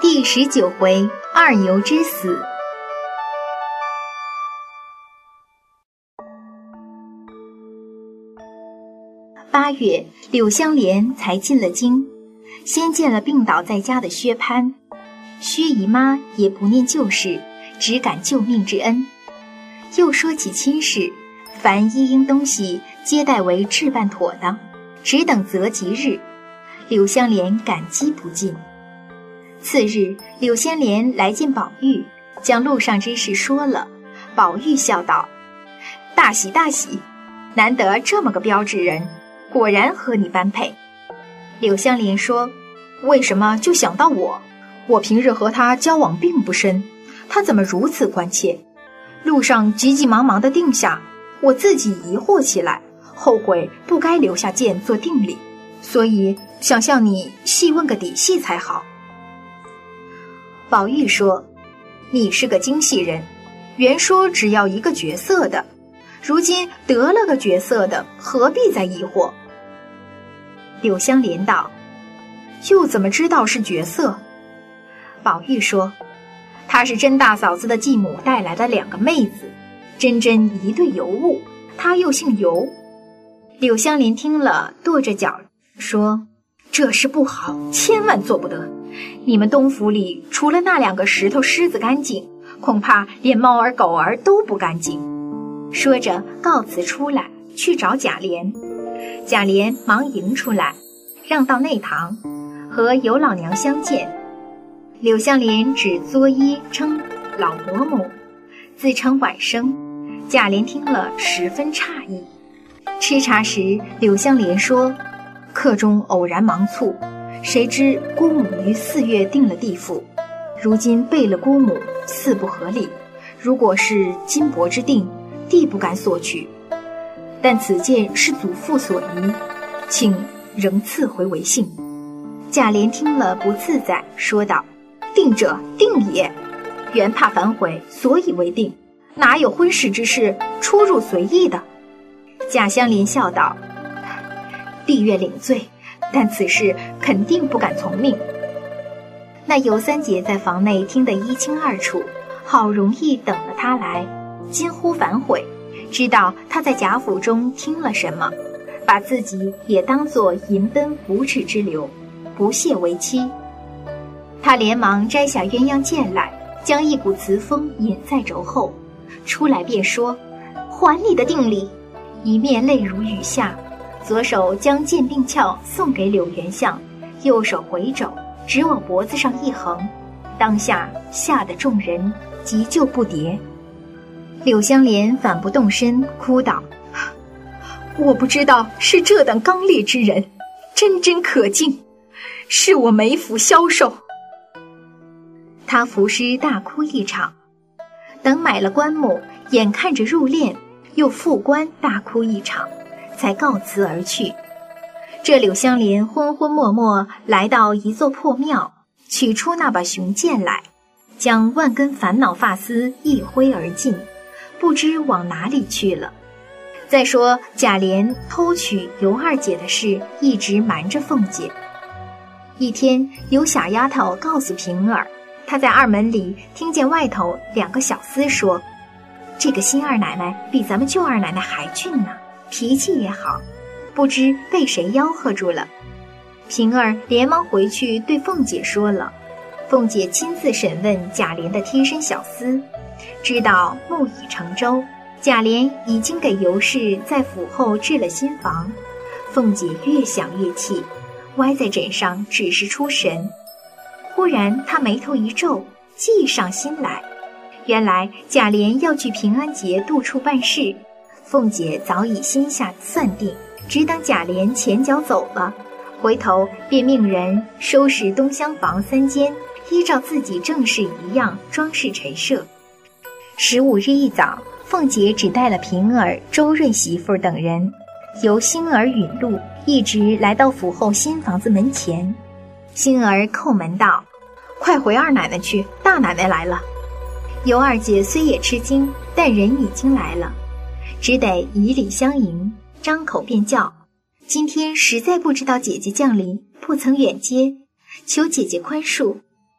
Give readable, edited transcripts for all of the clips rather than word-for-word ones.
第19回二牛之死。8月，柳湘莲才进了京，先见了病倒在家的薛蟠。薛姨妈也不念旧事，只感救命之恩。又说起亲事，凡一应东西皆代为置办妥当，只等择吉日。柳湘莲感激不尽。次日，柳湘莲来见宝玉，将路上之事说了。宝玉笑道：“大喜大喜，难得这么个标致人，果然和你般配。”柳湘莲说：“为什么就想到我？我平日和他交往并不深，他怎么如此关切？路上急急忙忙地定下，我自己疑惑起来，后悔不该留下剑做定礼，所以想向你细问个底细才好。”宝玉说：“你是个精细人，原说只要一个绝色的，如今得了个绝色的，何必再疑惑？”柳湘莲道：“又怎么知道是绝色？”宝玉说：“她是甄大嫂子的继母带来的2个妹子，真一对尤物，她又姓尤。”柳湘莲听了，跺着脚说：“这事不好，千万做不得。你们东府里除了那2个石头狮子干净，恐怕连猫儿狗儿都不干净。”说着告辞出来，去找贾琏。贾琏忙迎出来，让到内堂，和尤老娘相见。柳湘莲只作揖称老伯母，自称晚生。贾琏听了十分诧异。吃茶时，柳湘莲说：“客中偶然忙促，谁知姑母于4月定了地府，如今背了姑母，似不合理。如果是金帛之定，弟不敢索取，但此件是祖父所遗，请仍赐回为幸。”贾琏听了不自在，说道：“定者定也，原怕反悔，所以为定，哪有婚事之事出入随意的？”贾香莲笑道：“弟愿领罪，但此事肯定不敢从命。”那尤三姐在房内听得一清二楚，好容易等了他来，惊呼反悔，知道他在贾府中听了什么，把自己也当作银奔无耻之流，不屑为妻。他连忙摘下鸳鸯剑来，将一股雌风引在轴后，出来便说：“还你的定礼！”一面泪如雨下，左手将剑并鞘送给柳元相，右手回肘直往脖子上一横，当下吓得众人急救不迭。柳湘莲反不动身，哭道：“我不知道是这等刚烈之人，真可敬，是我没福消受。”他伏尸大哭一场，等买了棺木，眼看着入殓，又复棺大哭一场，才告辞而去。这柳湘莲昏昏默默来到一座破庙，取出那把雄剑来，将万根烦恼发丝一挥而尽，不知往哪里去了。再说贾琏偷取尤二姐的事，一直瞒着凤姐。一天，有小丫头告诉平儿，她在二门里听见外头2个小厮说：“这个新二奶奶比咱们旧二奶奶还俊呢，脾气也好，不知被谁吆喝住了。”平儿连忙回去对凤姐说了。凤姐亲自审问贾琏的贴身小厮，知道木已成舟，贾琏已经给尤氏在府后置了新房。凤姐越想越气，歪在枕上只是出神。忽然她眉头一皱，计上心来，原来贾琏要去平安节督处办事，凤姐早已心下算定，只等贾琏前脚走了，回头便命人收拾东厢房3间，依照自己正事一样装饰陈设。15日一早，凤姐只带了平儿、周瑞媳妇等人，由星儿允路一直来到府后新房子门前。星儿叩门道：“快回二奶奶去，大奶奶来了。”尤二姐虽也吃惊，但人已经来了，只得以礼相迎，张口便叫：“今天实在不知道姐姐降临，不曾远接，求姐姐宽恕。”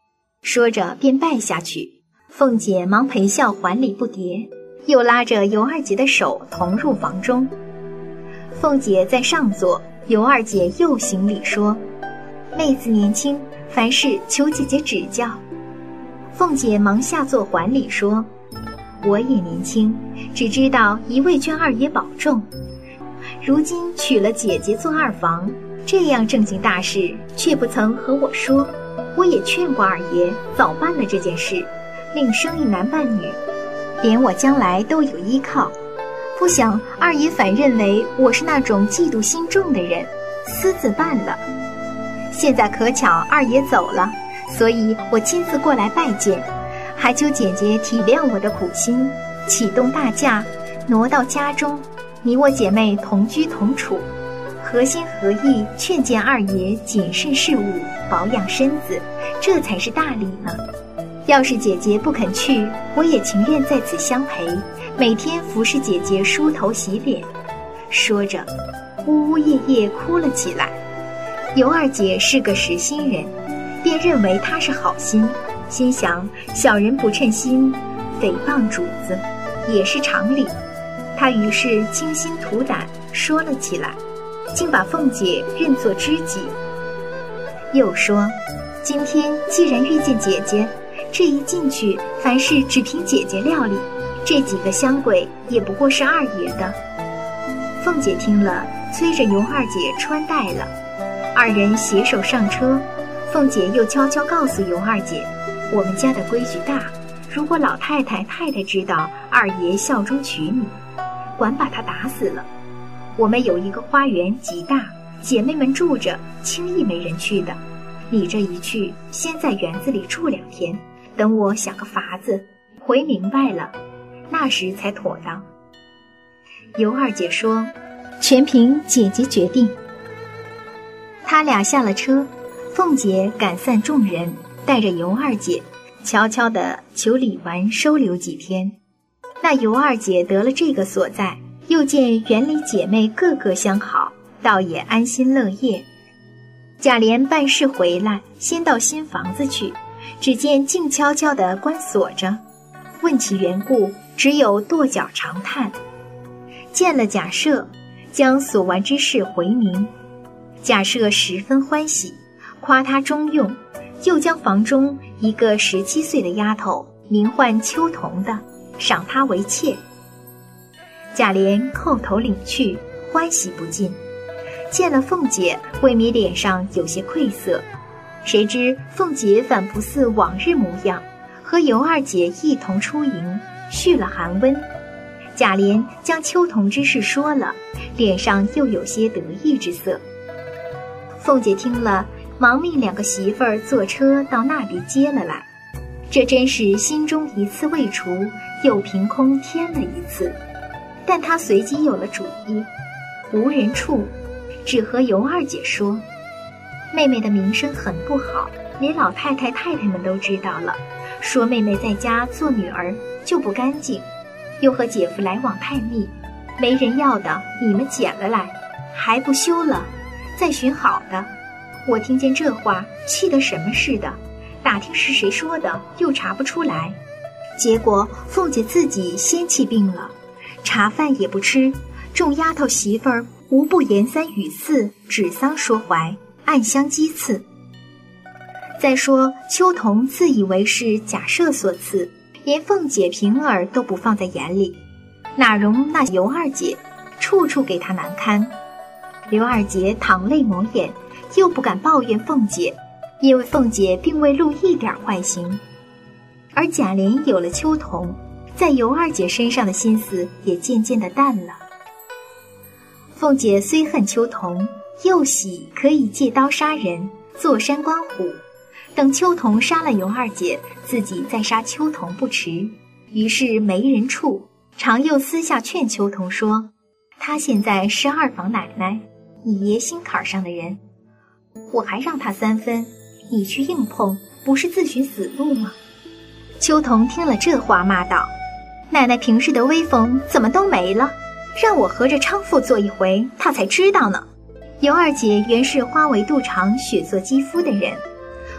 说着便拜下去。凤姐忙陪笑还礼不迭，又拉着尤二姐的手同入房中。凤姐在上座，尤二姐又行礼说：妹子年轻，凡事求姐姐指教。凤姐忙下座还礼说：我也年轻，只知道一味劝二爷保重，如今娶了姐姐做二房，这样正经大事却不曾和我说。我也劝过二爷早办了这件事，另生一男半女，连我将来都有依靠。不想二爷反认为我是那种嫉妒心重的人，私自办了。现在可巧二爷走了，所以我亲自过来拜见，还求姐姐体谅我的苦心，启动大驾，挪到家中，你我姐妹同居同处，合心合意劝谏二爷谨慎事务，保养身子，这才是大礼呢。要是姐姐不肯去，我也情愿在此相陪，每天服侍姐姐梳头洗脸。说着呜呜咽咽哭了起来。尤二姐是个实心人，便认为她是好心，心想小人不称心，诽谤主子也是常理。她于是倾心吐胆说了起来，竟把凤姐认作知己。又说今天既然遇见姐姐，这一进去凡事只凭姐姐料理，这几个香柜也不过是二爷的。凤姐听了，催着尤二姐穿戴了，二人携手上车。凤姐又悄悄告诉尤二姐，我们家的规矩大，如果老太太太太知道二爷效忠娶你，管把他打死了。我们有一个花园极大，姐妹们住着，轻易没人去的。你这一去，先在园子里住2天，等我想个法子，回明白了，那时才妥当。尤二姐说，全凭姐姐决定。他俩下了车，凤姐赶散众人，带着尤二姐悄悄地求李纨收留几天。那尤二姐得了这个所在，又见园里姐妹个个相好，倒也安心乐业。贾琏办事回来，先到新房子去，只见静悄悄地关锁着，问其缘故，只有跺脚长叹。见了贾赦，将所完之事回明。贾赦十分欢喜，夸他中用，又将房中一个17岁的丫头，名唤秋桐的，赏她为妾。贾琏叩头领去，欢喜不尽。见了凤姐，未免脸上有些愧色，谁知凤姐反不似往日模样，和尤二姐一同出营，续了寒温。贾琏将秋桐之事说了，脸上又有些得意之色。凤姐听了，忙命2个媳妇儿坐车到那里接了来。这真是心中一次未除，又凭空添了一次。但她随即有了主意，无人处，只和尤二姐说，妹妹的名声很不好，连老太太太太们都知道了，说妹妹在家做女儿就不干净，又和姐夫来往太密，没人要的你们捡了来，还不休了，再寻好的。我听见这话，气得什么似的，打听是谁说的，又查不出来。结果凤姐自己先气病了，茶饭也不吃，众丫头媳妇儿无不言3语4，指桑说槐，暗相讥刺。再说秋桐自以为是贾赦所赐，连凤姐平儿都不放在眼里，哪容那尤二姐，处处给她难堪。刘二姐淌泪抹眼，又不敢抱怨凤姐，因为凤姐并未露一点坏心。而贾琏有了秋桐，在尤二姐身上的心思也渐渐地淡了。凤姐虽恨秋桐，又喜可以借刀杀人，坐山观虎，等秋桐杀了尤二姐，自己再杀秋桐不迟。于是没人处，常又私下劝秋桐说，她现在是2房奶奶，你爷心坎上的人，我还让他3分，你去硬碰，不是自寻死路吗？秋桐听了这话，骂道，奶奶平时的威风怎么都没了，让我和着娼妇做一回，她才知道呢。尤二姐原是花为肚肠，血做肌肤的人，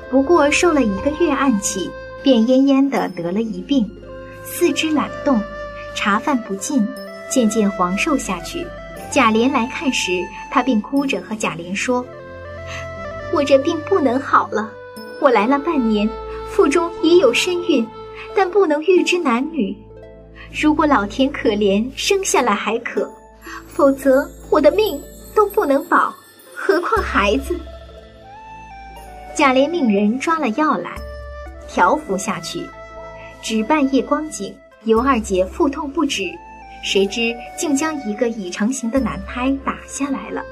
不过受了1个月暗器，便奄奄地得了一病，四肢懒动，茶饭不进，渐渐黄瘦下去。贾琏来看时，他便哭着和贾琏说：“我这病不能好了，我来了半年，腹中已有身孕，但不能预知男女。如果老天可怜，生下来还可，否则我的命都不能保，何况孩子。”贾琏命人抓了药来，调服下去，只半夜光景，尤二姐腹痛不止，谁知竟将一个已成型的男胎打下来了。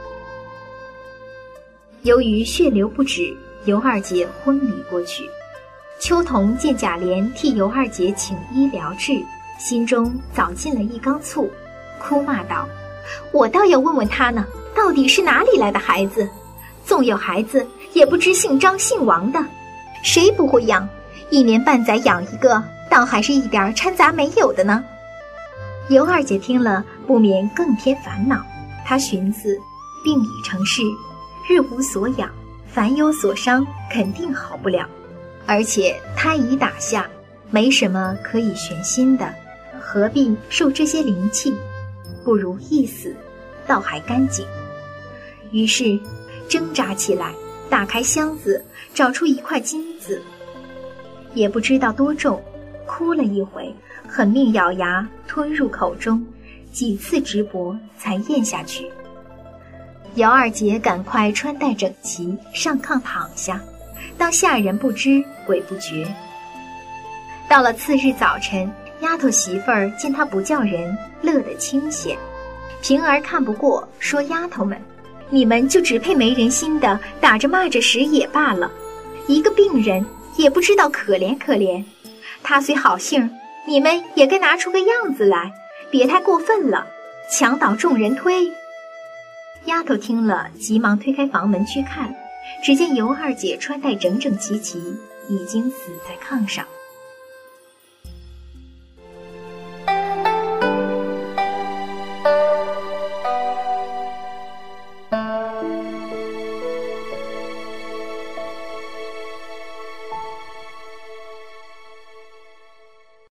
由于血流不止，尤二姐昏迷过去。秋桐见贾琏替尤二姐请医疗治，心中早进了一缸醋，哭骂道：“我倒要问问他呢，到底是哪里来的孩子？纵有孩子，也不知姓张姓王的，谁不会养？1年半载养一个，倒还是一点掺杂没有的呢。”尤二姐听了，不免更添烦恼。她寻思，病已成事，日无所养，凡有所伤，肯定好不了。而且胎已打下，没什么可以悬心的，何必受这些灵气？不如一死，倒还干净。于是挣扎起来，打开箱子，找出一块金子，也不知道多重，哭了一回，狠命咬牙吞入口中，几次直搏才咽下去。姚二姐赶快穿戴整齐，上炕躺下，当下人不知鬼不觉。到了次日早晨，丫头媳妇儿见她不叫人，乐得清闲。平儿看不过，说丫头们，你们就只配没人心的打着骂着使也罢了，一个病人也不知道可怜可怜。他虽好性，你们也该拿出个样子来，别太过分了，墙倒众人推。丫头听了，急忙推开房门去看，只见尤二姐穿戴整整齐齐，已经死在炕上。